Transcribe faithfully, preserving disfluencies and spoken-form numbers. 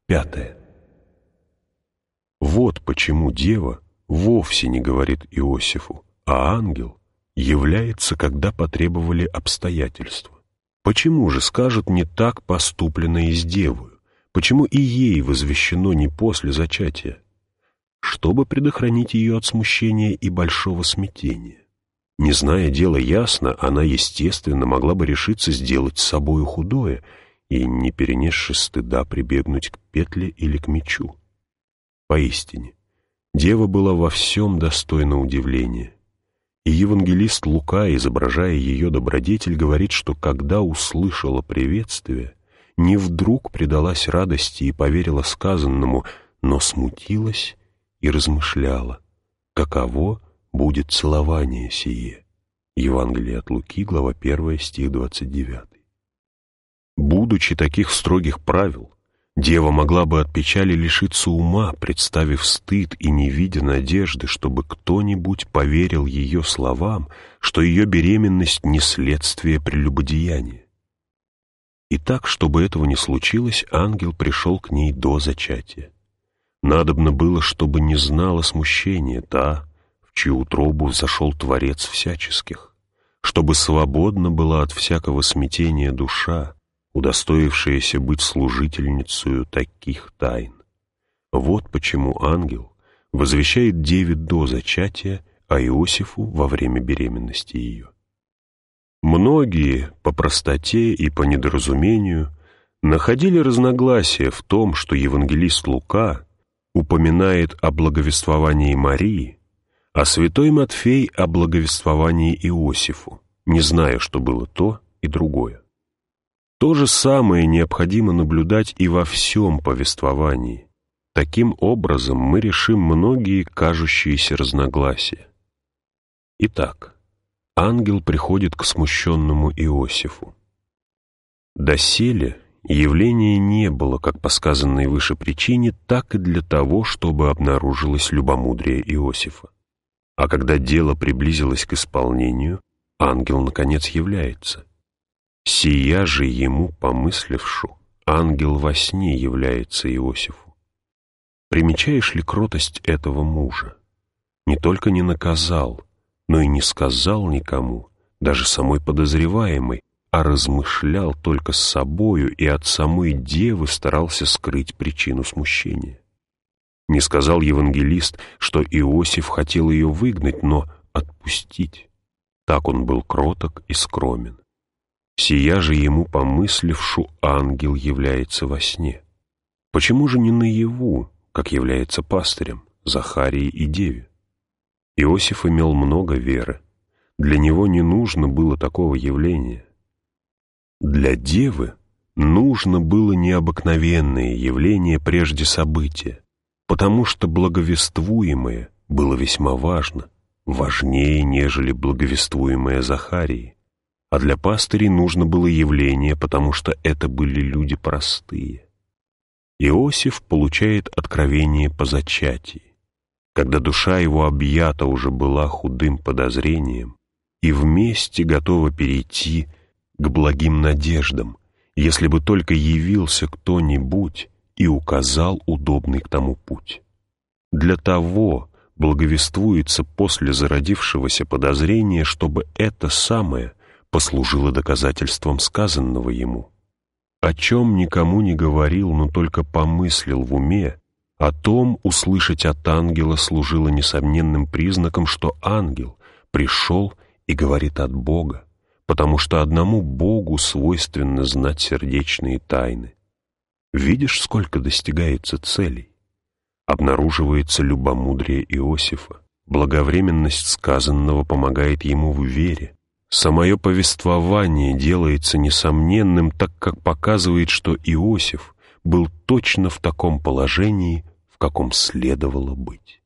Пятое. Вот почему дева вовсе не говорит Иосифу, а ангел является, когда потребовали обстоятельства. Почему же, скажут, не так поступлено и с девою? Почему и ей возвещено не после зачатия? Чтобы предохранить ее от смущения и большого смятения. Не зная дела ясно, она, естественно, могла бы решиться сделать с собою худое и, не перенесши стыда, прибегнуть к петле или к мечу. Поистине, дева была во всем достойна удивления. И евангелист Лука, изображая ее добродетель, говорит, что когда услышала приветствие, не вдруг предалась радости и поверила сказанному, но смутилась и размышляла, каково будет целование сие. Евангелие от Луки, глава первая, стих двадцать девятый. Будучи таких строгих правил, дева могла бы от печали лишиться ума, представив стыд и не видя надежды, чтобы кто-нибудь поверил ее словам, что ее беременность не следствие прелюбодеяния. И так, чтобы этого не случилось, ангел пришел к ней до зачатия. Надобно было, чтобы не знала смущения та, в чью утробу взошел Творец всяческих, чтобы свободна была от всякого смятения душа, удостоившаяся быть служительницею таких тайн. Вот почему ангел возвещает деве до зачатия, а Иосифу во время беременности ее. Многие по простоте и по недоразумению находили разногласия в том, что евангелист Лука упоминает о благовествовании Марии, а святой Матфей о благовествовании Иосифу, не зная, что было то и другое. То же самое необходимо наблюдать и во всем повествовании. Таким образом мы решим многие кажущиеся разногласия. Итак, ангел приходит к смущенному Иосифу. Доселе явление не было, как по сказанной выше причине, так и для того, чтобы обнаружилось любомудрие Иосифа. А когда дело приблизилось к исполнению, ангел, наконец, является. Сия же ему помыслившу, ангел во сне является Иосифу. Примечаешь ли кротость этого мужа? Не только не наказал, но и не сказал никому, даже самой подозреваемой, а размышлял только с собою и от самой девы старался скрыть причину смущения. Не сказал евангелист, что Иосиф хотел ее выгнать, но отпустить. Так он был кроток и скромен. Сия же ему помыслившу ангел является во сне. Почему же не наяву, как является пастырем, Захарии и деве? Иосиф имел много веры. Для него не нужно было такого явления. Для девы нужно было необыкновенное явление прежде события, потому что благовествуемое было весьма важно, важнее, нежели благовествуемое Захарии. А для пастырей нужно было явление, потому что это были люди простые. Иосиф получает откровение по зачатии, когда душа его объята уже была худым подозрением и вместе готова перейти к благим надеждам, если бы только явился кто-нибудь и указал удобный к тому путь. Для того благовествуется после зародившегося подозрения, чтобы это самое послужило доказательством сказанного ему. О чем никому не говорил, но только помыслил в уме, о том услышать от ангела служило несомненным признаком, что ангел пришел и говорит от Бога, потому что одному Богу свойственно знать сердечные тайны. Видишь, сколько достигается целей? Обнаруживается любомудрие Иосифа, благовременность сказанного помогает ему в вере. Самое повествование делается несомненным, так как показывает, что Иосиф был точно в таком положении, в каком следовало быть.